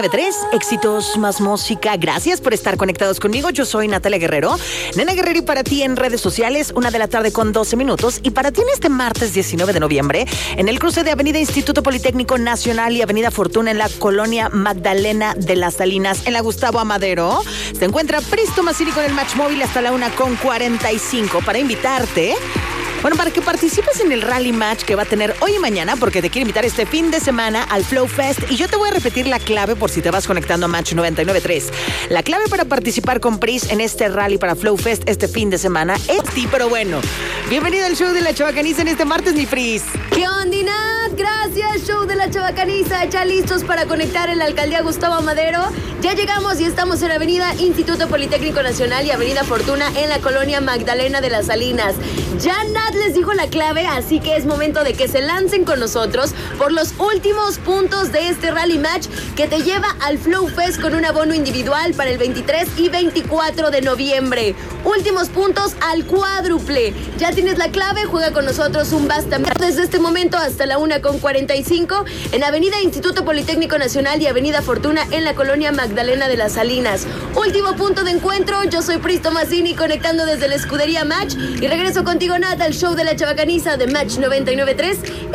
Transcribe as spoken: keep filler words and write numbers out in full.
Tres éxitos más música. Gracias por estar conectados conmigo. Yo soy Natalia Guerrero. Nena Guerrero, y para ti en redes sociales, una de la tarde con doce minutos. Y para ti en este martes diecinueve de noviembre, en el cruce de Avenida Instituto Politécnico Nacional y Avenida Fortuna en la colonia Magdalena de las Salinas, en la Gustavo Amadero, se encuentra Pristo Mazzini con el Match Móvil hasta la una con cuarenta y cinco para invitarte. Bueno, para que participes en el Rally Match que va a tener hoy y mañana, porque te quiero invitar este fin de semana al Flow Fest. Y yo te voy a repetir la clave por si te vas conectando a Match noventa y nueve punto tres. La clave para participar con Pris en este Rally para Flow Fest este fin de semana es ti, pero bueno. Bienvenido al show de la Chabacaniza en este martes, mi Pris. ¿Qué onda, Nat? Gracias, show de la Chabacaniza. Ya listos para conectar en la alcaldía Gustavo Amadero. Ya llegamos y estamos en Avenida Instituto Politécnico Nacional y Avenida Fortuna en la colonia Magdalena de las Salinas. Ya Nat les dijo la clave, así que es momento de que se lancen con nosotros por los últimos puntos de este Rally Match que te lleva al Flow Fest con un abono individual para el veintitrés y veinticuatro de noviembre. Últimos puntos al cuádruple. Ya tienes la clave, juega con nosotros un basta desde este momento hasta la una con cuarenta y cinco en Avenida Instituto Politécnico Nacional y Avenida Fortuna en la colonia Magdalena de las Salinas. Último punto de encuentro. Yo soy Pristo Mazzini conectando desde la escudería Match y regreso contigo, Nat, al show de la Chabacaniza de Match noventa y nueve punto tres.